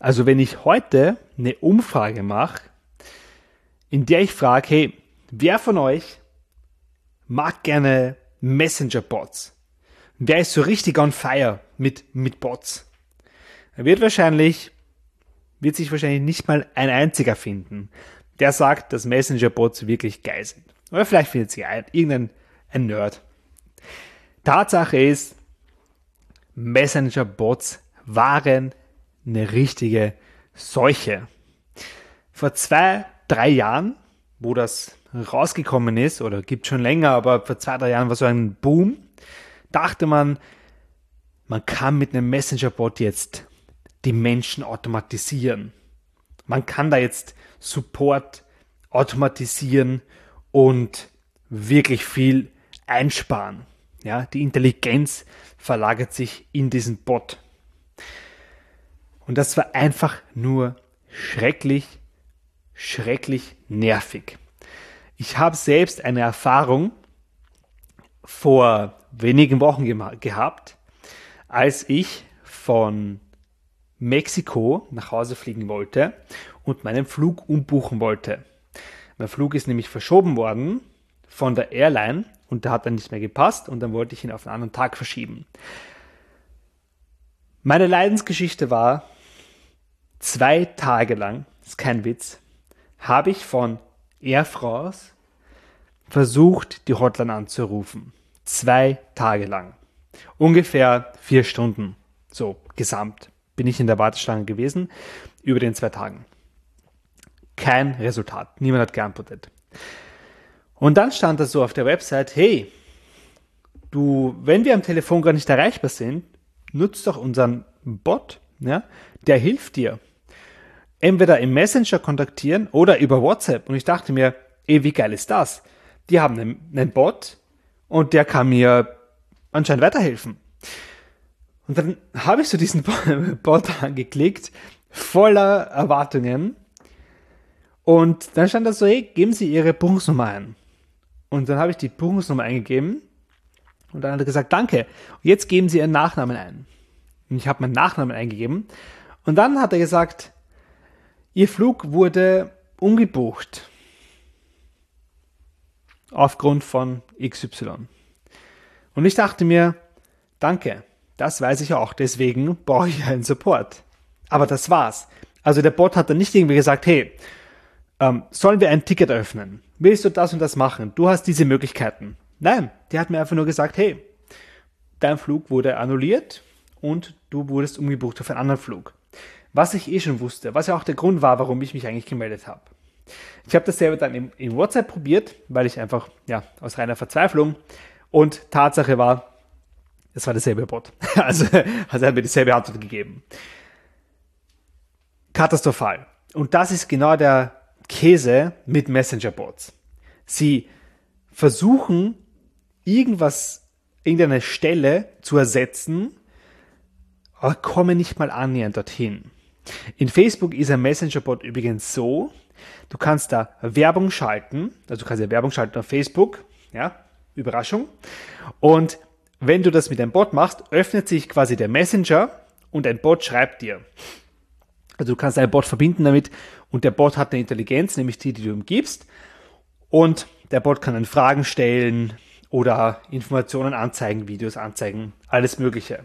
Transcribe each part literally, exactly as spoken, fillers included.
Also wenn ich heute eine Umfrage mache, in der ich frage, hey, wer von euch mag gerne Messenger-Bots? Wer ist so richtig on fire mit, mit Bots? Er wird wahrscheinlich, wird sich wahrscheinlich nicht mal ein einziger finden, der sagt, dass Messenger-Bots wirklich geil sind. Oder vielleicht findet sich ein, irgendein ein Nerd. Tatsache ist, Messenger-Bots waren eine richtige Seuche. Vor zwei, drei Jahren, wo das rausgekommen ist, oder gibt schon länger, aber vor zwei, drei Jahren war so ein Boom, dachte man, man kann mit einem Messenger-Bot jetzt die Menschen automatisieren. Man kann da jetzt Support automatisieren und wirklich viel einsparen. Ja, die Intelligenz verlagert sich in diesen Bot. Und das war einfach nur schrecklich, schrecklich nervig. Ich habe selbst eine Erfahrung vor wenigen Wochen ge- gehabt, als ich von Mexiko nach Hause fliegen wollte und meinen Flug umbuchen wollte. Mein Flug ist nämlich verschoben worden von der Airline und der hat dann nicht mehr gepasst und dann wollte ich ihn auf einen anderen Tag verschieben. Meine Leidensgeschichte war, zwei Tage lang, das ist kein Witz, habe ich von Air France versucht, die Hotline anzurufen. Zwei Tage lang. Ungefähr vier Stunden, so gesamt, bin ich in der Warteschlange gewesen, über den zwei Tagen. Kein Resultat, niemand hat geantwortet. Und dann stand da so auf der Website, hey, du, wenn wir am Telefon gar nicht erreichbar sind, nutzt doch unseren Bot, ja, der hilft dir. Entweder im Messenger kontaktieren oder über WhatsApp. Und ich dachte mir, ey, wie geil ist das? Die haben einen, einen Bot und der kann mir anscheinend weiterhelfen. Und dann habe ich so diesen Bot angeklickt, voller Erwartungen. Und dann stand da so, hey, geben Sie Ihre Buchungsnummer ein. Und dann habe ich die Buchungsnummer eingegeben und dann hat er gesagt, danke. Und jetzt geben Sie Ihren Nachnamen ein. Und ich habe meinen Nachnamen eingegeben. Und dann hat er gesagt, Ihr Flug wurde umgebucht. Aufgrund von X Y. Und ich dachte mir, danke, das weiß ich auch, deswegen brauche ich einen Support. Aber das war's. Also der Bot hat dann nicht irgendwie gesagt, hey, ähm, sollen wir ein Ticket öffnen? Willst du das und das machen? Du hast diese Möglichkeiten. Nein, der hat mir einfach nur gesagt, hey, dein Flug wurde annulliert und du wurdest umgebucht auf einen anderen Flug. Was ich eh schon wusste, was ja auch der Grund war, warum ich mich eigentlich gemeldet habe. Ich habe das selber dann in, in WhatsApp probiert, weil ich einfach, ja, aus reiner Verzweiflung, und Tatsache war, es war derselbe Bot. Also, also er hat mir dieselbe Antwort gegeben. Katastrophal. Und das ist genau der Käse mit Messenger-Bots. Sie versuchen, irgendwas, irgendeine Stelle zu ersetzen, aber kommen nicht mal annähernd dorthin. In Facebook ist ein Messenger-Bot übrigens so, du kannst da Werbung schalten, also du kannst ja Werbung schalten auf Facebook, ja, Überraschung. Und wenn du das mit einem Bot machst, öffnet sich quasi der Messenger und ein Bot schreibt dir. Also du kannst einen Bot verbinden damit und der Bot hat eine Intelligenz, nämlich die, die du ihm gibst. Und der Bot kann dann Fragen stellen oder Informationen anzeigen, Videos anzeigen, alles Mögliche.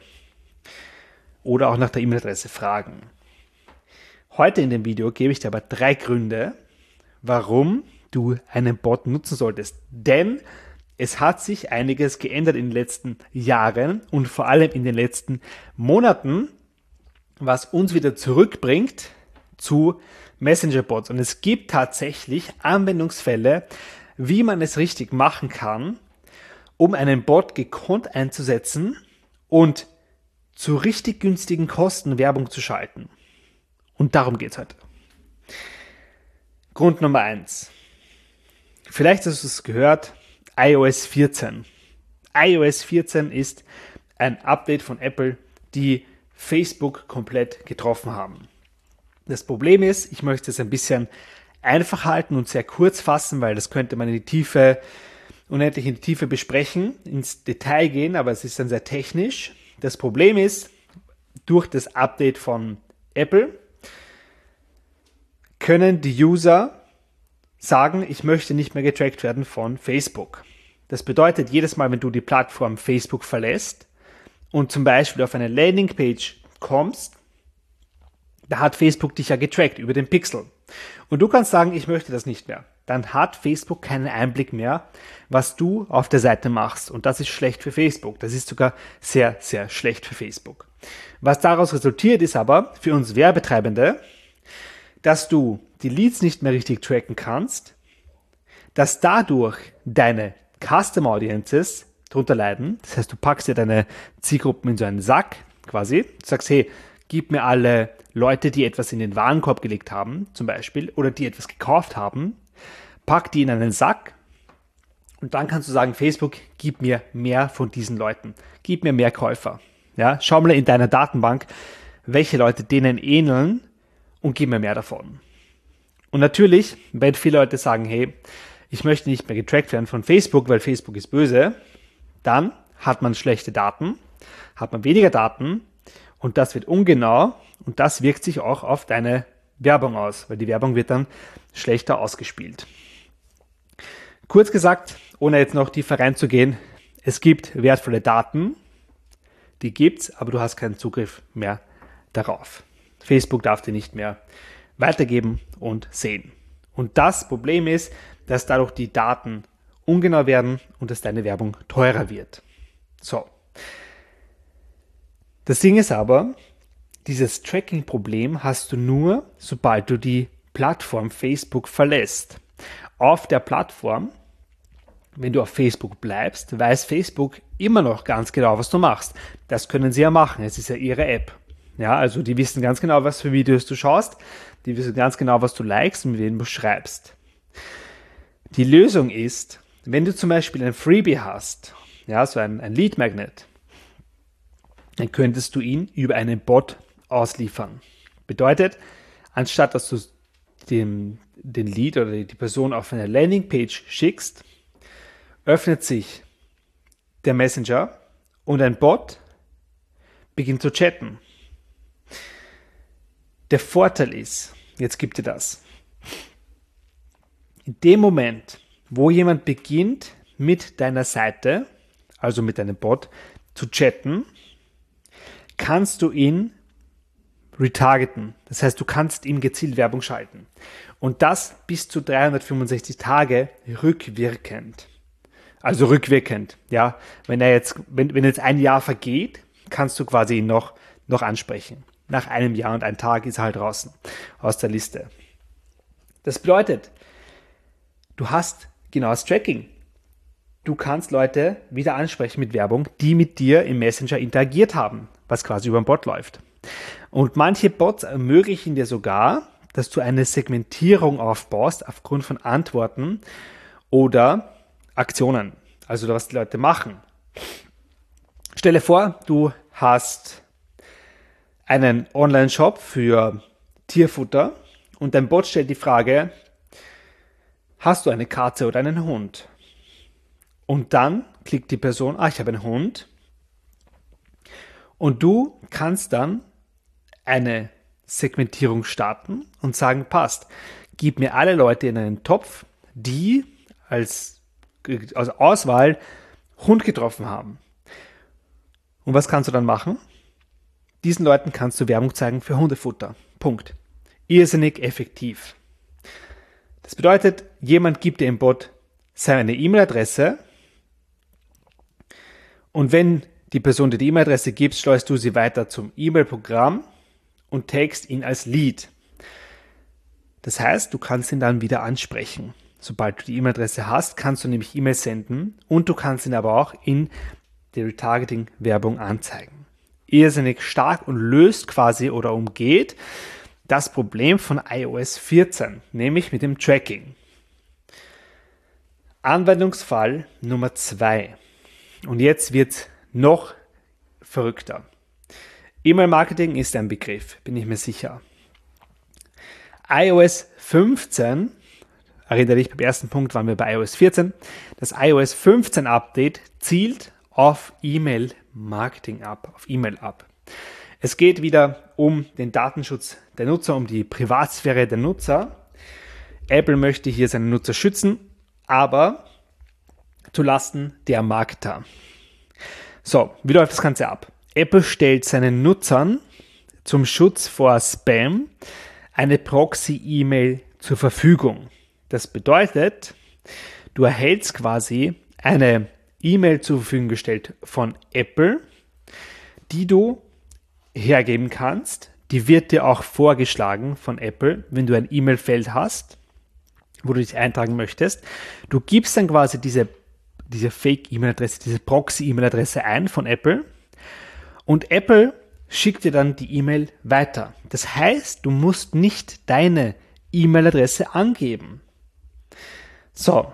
Oder auch nach der E-Mail-Adresse fragen. Heute in dem Video gebe ich dir aber drei Gründe, warum du einen Bot nutzen solltest. Denn es hat sich einiges geändert in den letzten Jahren und vor allem in den letzten Monaten, was uns wieder zurückbringt zu Messenger-Bots. Und es gibt tatsächlich Anwendungsfälle, wie man es richtig machen kann, um einen Bot gekonnt einzusetzen und zu richtig günstigen Kosten Werbung zu schalten. Und darum geht es heute. Grund Nummer eins. Vielleicht hast du es gehört, i O S vierzehn. i O S vierzehn ist ein Update von Apple, die Facebook komplett getroffen haben. Das Problem ist, ich möchte es ein bisschen einfach halten und sehr kurz fassen, weil das könnte man in die Tiefe, unendlich in die Tiefe besprechen, ins Detail gehen, aber es ist dann sehr technisch. Das Problem ist, durch das Update von Apple können die User sagen, ich möchte nicht mehr getrackt werden von Facebook. Das bedeutet, jedes Mal, wenn du die Plattform Facebook verlässt und zum Beispiel auf eine Landingpage kommst, da hat Facebook dich ja getrackt über den Pixel. Und du kannst sagen, ich möchte das nicht mehr. Dann hat Facebook keinen Einblick mehr, was du auf der Seite machst. Und das ist schlecht für Facebook. Das ist sogar sehr, sehr schlecht für Facebook. Was daraus resultiert, ist aber für uns Werbetreibende, dass du die Leads nicht mehr richtig tracken kannst, dass dadurch deine Custom Audiences drunter leiden. Das heißt, du packst dir deine Zielgruppen in so einen Sack quasi. Du sagst, hey, gib mir alle Leute, die etwas in den Warenkorb gelegt haben, zum Beispiel, oder die etwas gekauft haben, pack die in einen Sack und dann kannst du sagen, Facebook, gib mir mehr von diesen Leuten. Gib mir mehr Käufer. Ja, schau mal in deiner Datenbank, welche Leute denen ähneln und gib mir mehr davon. Und natürlich, wenn viele Leute sagen, hey, ich möchte nicht mehr getrackt werden von Facebook, weil Facebook ist böse, dann hat man schlechte Daten, hat man weniger Daten und das wird ungenau und das wirkt sich auch auf deine Werbung aus, weil die Werbung wird dann schlechter ausgespielt. Kurz gesagt, ohne jetzt noch tiefer reinzugehen, es gibt wertvolle Daten, die gibt's, aber du hast keinen Zugriff mehr darauf. Facebook darf dir nicht mehr weitergeben und sehen. Und das Problem ist, dass dadurch die Daten ungenau werden und dass deine Werbung teurer wird. So. Das Ding ist aber, dieses Tracking-Problem hast du nur, sobald du die Plattform Facebook verlässt. Auf der Plattform, wenn du auf Facebook bleibst, weiß Facebook immer noch ganz genau, was du machst. Das können sie ja machen. Es ist ja ihre App. Ja, also die wissen ganz genau, was für Videos du schaust. Die wissen ganz genau, was du likest und mit wem du schreibst. Die Lösung ist, wenn du zum Beispiel ein Freebie hast, ja, so ein, ein Lead Magnet, dann könntest du ihn über einen Bot ausliefern. Bedeutet, anstatt dass du den, den Lead oder die Person auf eine Landingpage schickst, öffnet sich der Messenger und ein Bot beginnt zu chatten. Der Vorteil ist, jetzt gibt dir das, in dem Moment, wo jemand beginnt mit deiner Seite, also mit deinem Bot, zu chatten, kannst du ihn retargeten. Das heißt, du kannst ihm gezielt Werbung schalten. Und das bis zu dreihundertfünfundsechzig Tage rückwirkend. Also rückwirkend, ja. Wenn er jetzt, wenn, wenn jetzt ein Jahr vergeht, kannst du quasi ihn noch, noch ansprechen. Nach einem Jahr und einem Tag ist er halt draußen aus der Liste. Das bedeutet, du hast genaues Tracking. Du kannst Leute wieder ansprechen mit Werbung, die mit dir im Messenger interagiert haben, was quasi über den Bot läuft. Und manche Bots ermöglichen dir sogar, dass du eine Segmentierung aufbaust aufgrund von Antworten oder Aktionen, also was die Leute machen. Stelle vor, du hast einen Online-Shop für Tierfutter und dein Bot stellt die Frage, hast du eine Katze oder einen Hund? Und dann klickt die Person, ah, ich habe einen Hund. Und du kannst dann eine Segmentierung starten und sagen, passt, gib mir alle Leute in einen Topf, die als, als Auswahl Hund getroffen haben. Und was kannst du dann machen? Diesen Leuten kannst du Werbung zeigen für Hundefutter. Punkt. Irrsinnig effektiv. Das bedeutet, jemand gibt dir im Bot seine E-Mail-Adresse und wenn die Person dir die E-Mail-Adresse gibt, schleust du sie weiter zum E-Mail-Programm und tagst ihn als Lead. Das heißt, du kannst ihn dann wieder ansprechen. Sobald du die E-Mail-Adresse hast, kannst du nämlich E-Mail senden und du kannst ihn aber auch in der Retargeting-Werbung anzeigen. Irrsinnig stark und löst quasi oder umgeht das Problem von i O S vierzehn, nämlich mit dem Tracking. Anwendungsfall Nummer zwei. Und jetzt wird es noch verrückter. E-Mail-Marketing ist ein Begriff, bin ich mir sicher. i O S fünfzehn, erinnere dich, beim ersten Punkt waren wir bei i O S vierzehn. Das i O S fünfzehn Update zielt auf E-Mail-Marketing ab, auf E-Mail ab. Es geht wieder um den Datenschutz der Nutzer, um die Privatsphäre der Nutzer. Apple möchte hier seine Nutzer schützen, aber zulasten der Marketer. So, wie läuft das Ganze ab? Apple stellt seinen Nutzern zum Schutz vor Spam eine Proxy-E-Mail zur Verfügung. Das bedeutet, du erhältst quasi eine E-Mail zur Verfügung gestellt von Apple, die du hergeben kannst. Die wird dir auch vorgeschlagen von Apple, wenn du ein E-Mail-Feld hast, wo du dich eintragen möchtest. Du gibst dann quasi diese, diese Fake-E-Mail-Adresse, diese Proxy-E-Mail-Adresse ein von Apple und Apple schickt dir dann die E-Mail weiter. Das heißt, du musst nicht deine E-Mail-Adresse angeben. So,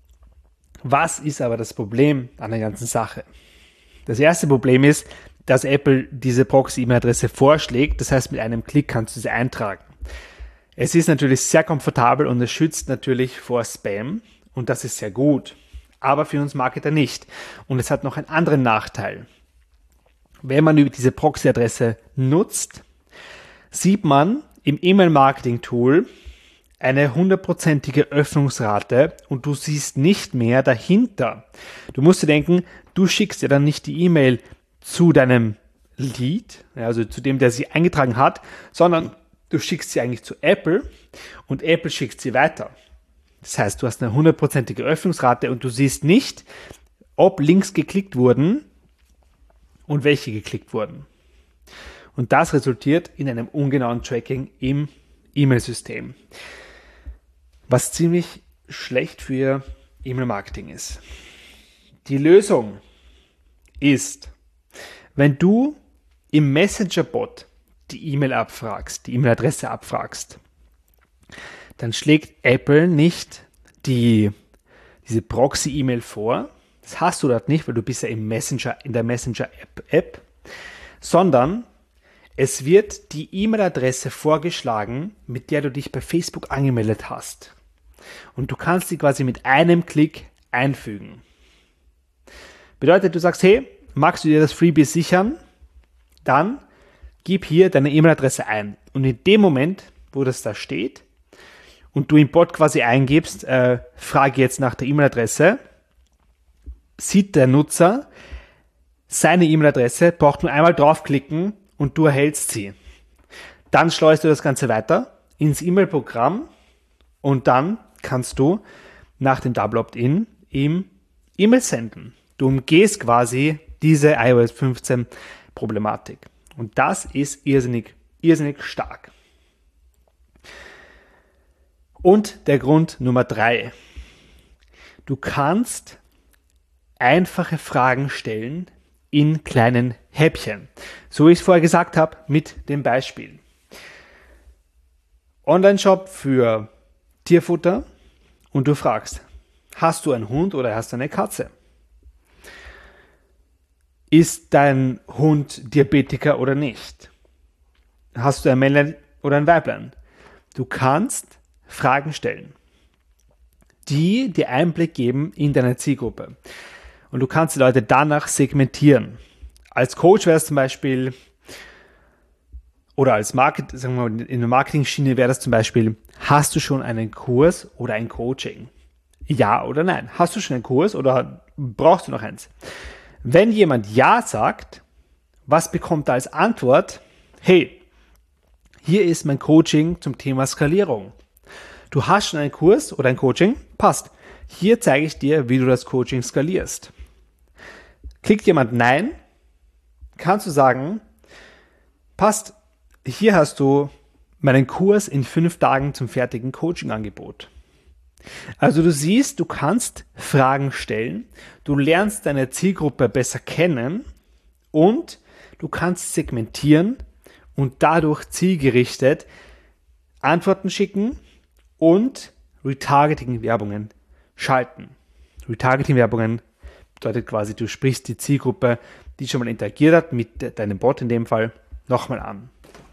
was ist aber das Problem an der ganzen Sache? Das erste Problem ist, dass Apple diese Proxy-E-Mail-Adresse vorschlägt. Das heißt, mit einem Klick kannst du sie eintragen. Es ist natürlich sehr komfortabel und es schützt natürlich vor Spam und das ist sehr gut, aber für uns Marketer nicht. Und es hat noch einen anderen Nachteil. Wenn man über diese Proxy-Adresse nutzt, sieht man im E-Mail-Marketing-Tool eine hundertprozentige Öffnungsrate und du siehst nicht mehr dahinter. Du musst dir denken, du schickst dir dann nicht die E-Mail zu deinem Lead, also zu dem, der sie eingetragen hat, sondern du schickst sie eigentlich zu Apple und Apple schickt sie weiter. Das heißt, du hast eine hundertprozentige Öffnungsrate und du siehst nicht, ob Links geklickt wurden und welche geklickt wurden. Und das resultiert in einem ungenauen Tracking im E-Mail-System, was ziemlich schlecht für E-Mail-Marketing ist. Die Lösung ist, wenn du im Messenger-Bot die E-Mail abfragst, die E-Mail-Adresse abfragst, dann schlägt Apple nicht die, diese Proxy-E-Mail vor. Das hast du dort nicht, weil du bist ja im Messenger, in der Messenger-App, App, sondern es wird die E-Mail-Adresse vorgeschlagen, mit der du dich bei Facebook angemeldet hast. Und du kannst sie quasi mit einem Klick einfügen. Bedeutet, du sagst, hey, magst du dir das Freebie sichern? Dann gib hier deine E-Mail-Adresse ein. Und in dem Moment, wo das da steht und du im Bot quasi eingibst, äh, frage jetzt nach der E-Mail-Adresse, sieht der Nutzer seine E-Mail-Adresse, braucht nur einmal draufklicken und du erhältst sie. Dann schleust du das Ganze weiter ins E-Mail-Programm und dann kannst du nach dem Double Opt-in ihm E-Mail senden. Du umgehst quasi diese i O S fünfzehn Problematik. Und das ist irrsinnig, irrsinnig stark. Und der Grund Nummer drei. Du kannst einfache Fragen stellen in kleinen Häppchen. So wie ich es vorher gesagt habe, mit dem Beispiel. Online-Shop für Tierfutter und du fragst, hast du einen Hund oder hast du eine Katze? Ist dein Hund Diabetiker oder nicht? Hast du ein Männlein oder ein Weiblein? Du kannst Fragen stellen, die dir Einblick geben in deine Zielgruppe. Und du kannst die Leute danach segmentieren. Als Coach wäre es zum Beispiel, oder als Market, sagen wir mal, in der Marketing-Schiene wäre das zum Beispiel, hast du schon einen Kurs oder ein Coaching? Ja oder nein? Hast du schon einen Kurs oder brauchst du noch eins? Wenn jemand Ja sagt, was bekommt er als Antwort? Hey, hier ist mein Coaching zum Thema Skalierung. Du hast schon einen Kurs oder ein Coaching? Passt. Hier zeige ich dir, wie du das Coaching skalierst. Klickt jemand Nein, kannst du sagen, passt, hier hast du meinen Kurs in fünf Tagen zum fertigen Coaching-Angebot. Also du siehst, du kannst Fragen stellen, du lernst deine Zielgruppe besser kennen und du kannst segmentieren und dadurch zielgerichtet Antworten schicken und Retargeting-Werbungen schalten. Retargeting-Werbungen bedeutet quasi, du sprichst die Zielgruppe, die schon mal interagiert hat, mit deinem Bot in dem Fall, nochmal an.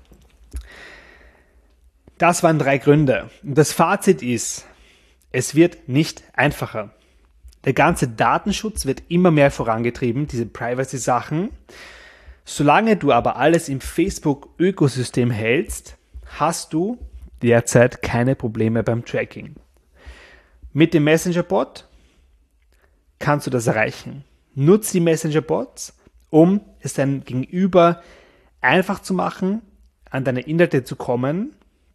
Das waren drei Gründe. Und das Fazit ist, es wird nicht einfacher. Der ganze Datenschutz wird immer mehr vorangetrieben, diese Privacy-Sachen. Solange du aber alles im Facebook-Ökosystem hältst, hast du derzeit keine Probleme beim Tracking. Mit dem Messenger-Bot kannst du das erreichen. Nutze die Messenger-Bots, um es deinem Gegenüber einfach zu machen, an deine Inhalte zu kommen.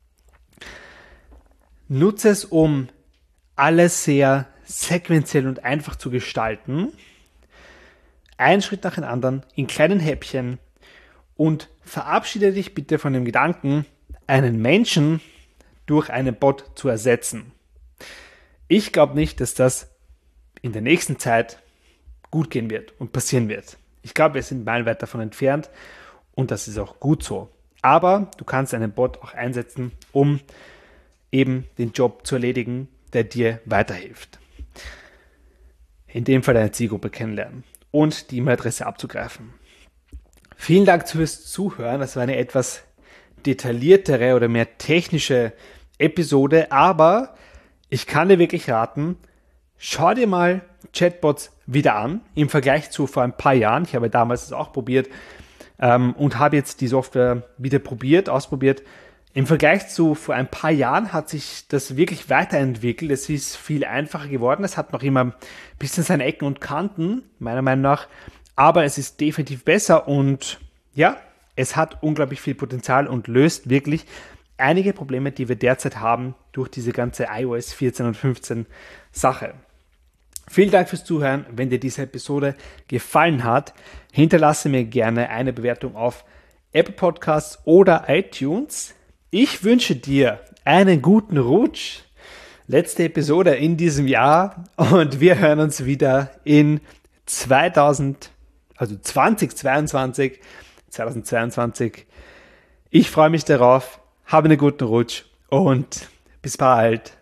Nutze es, um alles sehr sequenziell und einfach zu gestalten. Einen Schritt nach dem anderen, in kleinen Häppchen, und verabschiede dich bitte von dem Gedanken, einen Menschen durch einen Bot zu ersetzen. Ich glaube nicht, dass das in der nächsten Zeit gut gehen wird und passieren wird. Ich glaube, wir sind meilenweit davon entfernt und das ist auch gut so. Aber du kannst einen Bot auch einsetzen, um eben den Job zu erledigen, der dir weiterhilft. In dem Fall deine Zielgruppe kennenlernen und die E-Mail-Adresse abzugreifen. Vielen Dank fürs Zuhören. Das war eine etwas detailliertere oder mehr technische Episode, aber ich kann dir wirklich raten, schau dir mal Chatbots wieder an, im Vergleich zu vor ein paar Jahren. Ich habe damals das auch probiert ähm, und habe jetzt die Software wieder probiert, ausprobiert. Im Vergleich zu vor ein paar Jahren hat sich das wirklich weiterentwickelt. Es ist viel einfacher geworden. Es hat noch immer ein bisschen seine Ecken und Kanten, meiner Meinung nach. Aber es ist definitiv besser und ja, es hat unglaublich viel Potenzial und löst wirklich einige Probleme, die wir derzeit haben durch diese ganze i O S vierzehn und fünfzehn Sache. Vielen Dank fürs Zuhören. Wenn dir diese Episode gefallen hat, hinterlasse mir gerne eine Bewertung auf Apple Podcasts oder iTunes. Ich wünsche dir einen guten Rutsch. Letzte Episode in diesem Jahr und wir hören uns wieder in zweitausend, also zweitausendzweiundzwanzig, zweitausendzweiundzwanzig. Ich freue mich darauf. Habe einen guten Rutsch und bis bald.